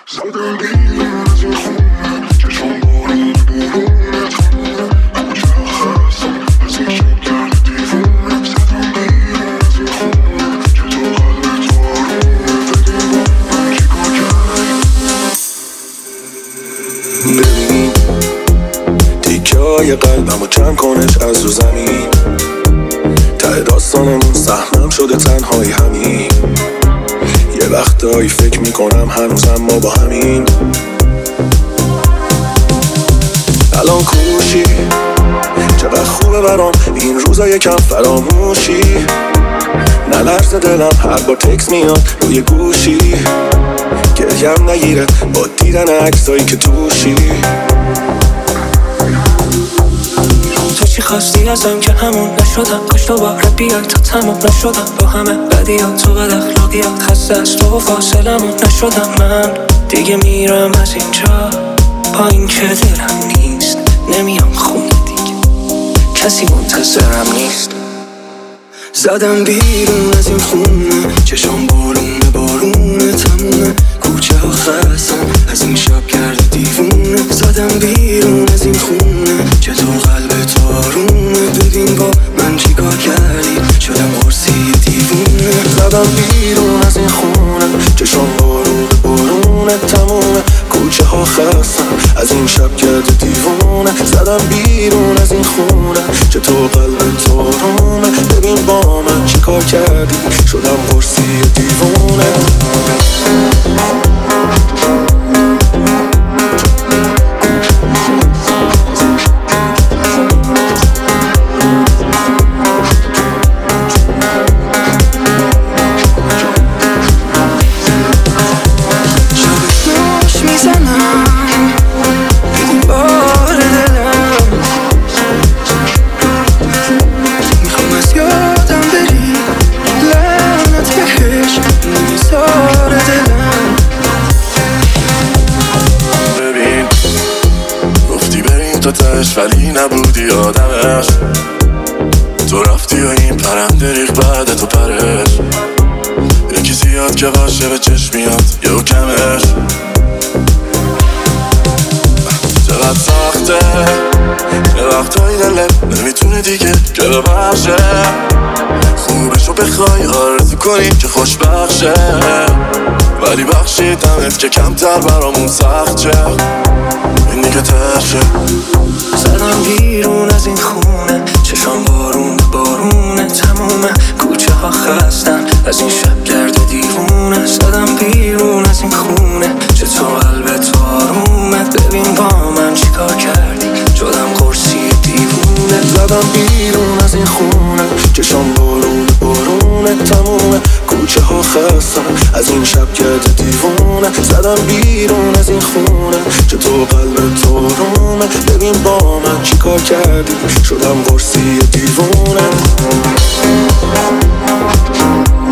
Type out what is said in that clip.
زدم بیرون از این خونه چشم بارون بارونه تمومه کوچه خستم از این شب کرده دیوونه زدم بیرون از این خونه چطور قلب تو آرومه بگیم با من چی کار کردی ببین تیکه های قلبمو جمع کنش از رو زمین ته داستانمون سهمم شده تنهایی همین یه وقتایی فکر میکنم هنوزم ما با همین الان کوشی چقدر خوبه برام این روزا یکم فراموشی نلرزه دلم هر بار تکس میاد روی گوشی گریم نگیره با دیدن عکسایی که توشی تو چی خواستی ازم که همون نشدم کاش دوباره بیای تا تمام نشدم با همه بدیات و بد اخلاقیات خسته از تو و فاصلمون نشدم من دیگه میرم از اینجا با این که دلم نیست نمیام خونه دیگه کسی منتظرم نیست زدم بیرون از این خونه چشم بارونه بارونه تمومه کوچه ها خستم از این شب کرده دیوونه زدم بیرون از این خونه چطور قلب تو آرومه ببین با من چی کار کردی شدم قرصی دیوونه زدم بیرون از این خونه چشم بارونه بارونه تمومه کوچه ها خستم از این شب کرده دیوونه زدم بیرون از این خونه چطور قلب تو آرومه ببین با من چی کار کردی شدم قرصی دیوونه ولی نبودی آدمش تو رفتی و این پرنده ریخ بعد تو پرش یکی زیاد که باشه به چشم میاد یهو کمش چقدر سخته یه وقتایی دلت نمیتونه دیگه که ببخشه خوبشو بخوای آرزو کنی که خوشبخشه ولی بخشیدمت که کمتر برامون سخت شه این دیگه تشه زدم بیرون از این خونه چشم بارون بارونه تمومه کوچه ها خستن از این شب گرد دیوونه زدم بیرون از این خونه چطور قلب تو آرومه ببین با من چی کار کردی شدم قرصی دیوونه زدم بیرون از این خونه چشم بارون بارونه تمومه کوچه ها خستم از این شب گرد دیوونه زدم بیرون از این خونه چطور قلب تو آرومه ببین با من چی کار کردی شدم قرصی دیوونه